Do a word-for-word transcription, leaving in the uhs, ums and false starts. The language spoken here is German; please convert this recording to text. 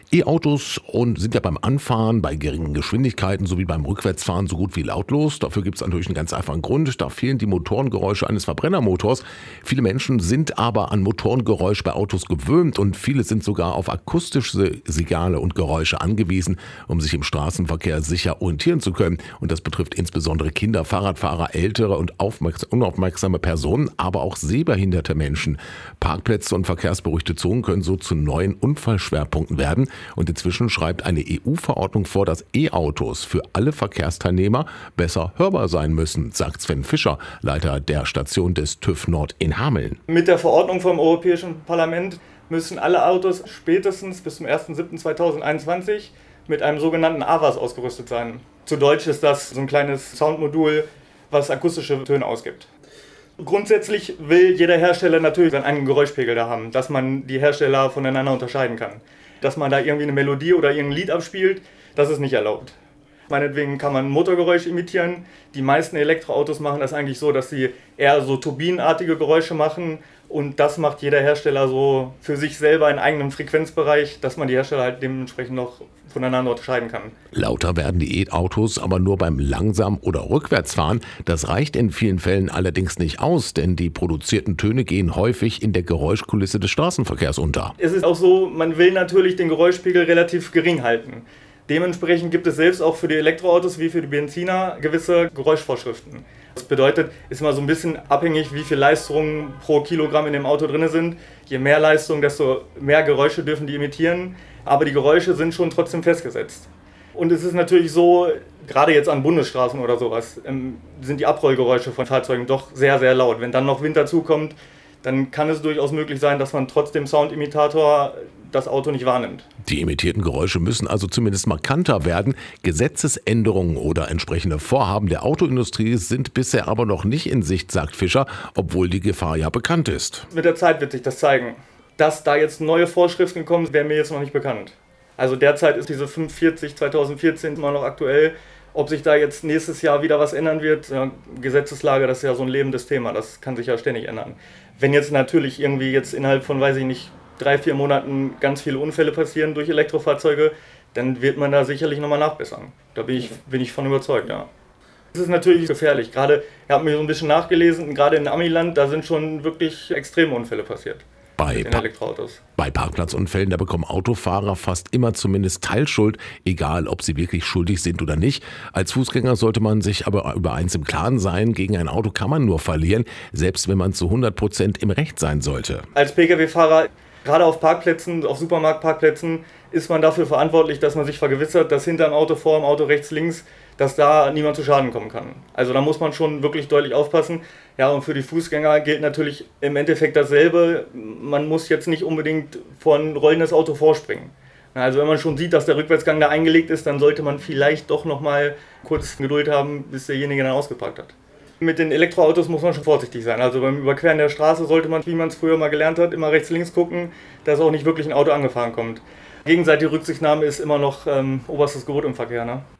E-Autos und sind ja beim Anfahren, bei geringen Geschwindigkeiten sowie beim Rückwärtsfahren so gut wie lautlos. Dafür gibt es natürlich einen ganz einfachen Grund. Da fehlen die Motorengeräusche eines Verbrennermotors. Viele Menschen sind aber an Motorengeräusch bei Autos gewöhnt und viele sind sogar auf akustische Signale und Geräusche angewiesen, um sich im Straßenverkehr sicher orientieren zu können. Und das betrifft insbesondere Kinder, Fahrradfahrer, ältere und unaufmerksame Personen, aber auch sehbehinderte Menschen. Parkplätze und verkehrsberuhigte Zonen können so zu neuen Unfallschwerpunkten werden. Und inzwischen schreibt eine E U-Verordnung vor, dass E-Autos für alle Verkehrsteilnehmer besser hörbar sein müssen, sagt Sven Fischer, Leiter der Station des TÜV Nord in Hameln. Mit der Verordnung vom Europäischen Parlament müssen alle Autos spätestens bis zum ersten siebten zweitausendeinundzwanzig mit einem sogenannten A V A S ausgerüstet sein. Zu Deutsch ist das so ein kleines Soundmodul, was akustische Töne ausgibt. Grundsätzlich will jeder Hersteller natürlich seinen eigenen Geräuschpegel da haben, dass man die Hersteller voneinander unterscheiden kann. Dass man da irgendwie eine Melodie oder irgendein Lied abspielt, das ist nicht erlaubt. Meinetwegen kann man ein Motorgeräusch imitieren. Die meisten Elektroautos machen das eigentlich so, dass sie eher so turbinenartige Geräusche machen. Und das macht jeder Hersteller so für sich selber in eigenem Frequenzbereich, dass man die Hersteller halt dementsprechend noch voneinander unterscheiden kann. Lauter werden die E-Autos aber nur beim Langsam- oder Rückwärtsfahren. Das reicht in vielen Fällen allerdings nicht aus, denn die produzierten Töne gehen häufig in der Geräuschkulisse des Straßenverkehrs unter. Es ist auch so, man will natürlich den Geräuschpegel relativ gering halten. Dementsprechend gibt es selbst auch für die Elektroautos wie für die Benziner gewisse Geräuschvorschriften. Das bedeutet, ist immer so ein bisschen abhängig, wie viel Leistung pro Kilogramm in dem Auto drin sind. Je mehr Leistung, desto mehr Geräusche dürfen die emittieren. Aber die Geräusche sind schon trotzdem festgesetzt. Und es ist natürlich so, gerade jetzt an Bundesstraßen oder sowas, sind die Abrollgeräusche von Fahrzeugen doch sehr, sehr laut. Wenn dann noch Wind dazukommt, dann kann es durchaus möglich sein, dass man trotz dem Soundimitator das Auto nicht wahrnimmt. Die imitierten Geräusche müssen also zumindest markanter werden. Gesetzesänderungen oder entsprechende Vorhaben der Autoindustrie sind bisher aber noch nicht in Sicht, sagt Fischer, obwohl die Gefahr ja bekannt ist. Mit der Zeit wird sich das zeigen. Dass da jetzt neue Vorschriften kommen, wäre mir jetzt noch nicht bekannt. Also derzeit ist diese fünfundvierzig zweitausendvierzehn immer noch aktuell. Ob sich da jetzt nächstes Jahr wieder was ändern wird, ja, Gesetzeslage, das ist ja so ein lebendes Thema, das kann sich ja ständig ändern. Wenn jetzt natürlich irgendwie jetzt innerhalb von, weiß ich nicht, drei, vier Monaten ganz viele Unfälle passieren durch Elektrofahrzeuge, dann wird man da sicherlich nochmal nachbessern. Da bin ich, bin ich von überzeugt, ja. Das ist natürlich gefährlich. Gerade, ich habe mir so ein bisschen nachgelesen, gerade in Amiland, da sind schon wirklich extreme Unfälle passiert. Bei, pa- bei Parkplatzunfällen, da bekommen Autofahrer fast immer zumindest Teilschuld, egal ob sie wirklich schuldig sind oder nicht. Als Fußgänger sollte man sich aber über eins im Klaren sein, gegen ein Auto kann man nur verlieren, selbst wenn man zu hundert Prozent im Recht sein sollte. Als Pkw-Fahrer, gerade auf Parkplätzen, auf Supermarktparkplätzen, ist man dafür verantwortlich, dass man sich vergewissert, dass hinter dem Auto, vor dem Auto, rechts, links, dass da niemand zu Schaden kommen kann. Also da muss man schon wirklich deutlich aufpassen. Ja, und für die Fußgänger gilt natürlich im Endeffekt dasselbe. Man muss jetzt nicht unbedingt vor ein rollendes Auto vorspringen. Also wenn man schon sieht, dass der Rückwärtsgang da eingelegt ist, dann sollte man vielleicht doch noch mal kurz Geduld haben, bis derjenige dann ausgeparkt hat. Mit den Elektroautos muss man schon vorsichtig sein. Also beim Überqueren der Straße sollte man, wie man es früher mal gelernt hat, immer rechts, links gucken, dass auch nicht wirklich ein Auto angefahren kommt. Gegenseitige Rücksichtnahme ist immer noch ähm, oberstes Gebot im Verkehr, ne?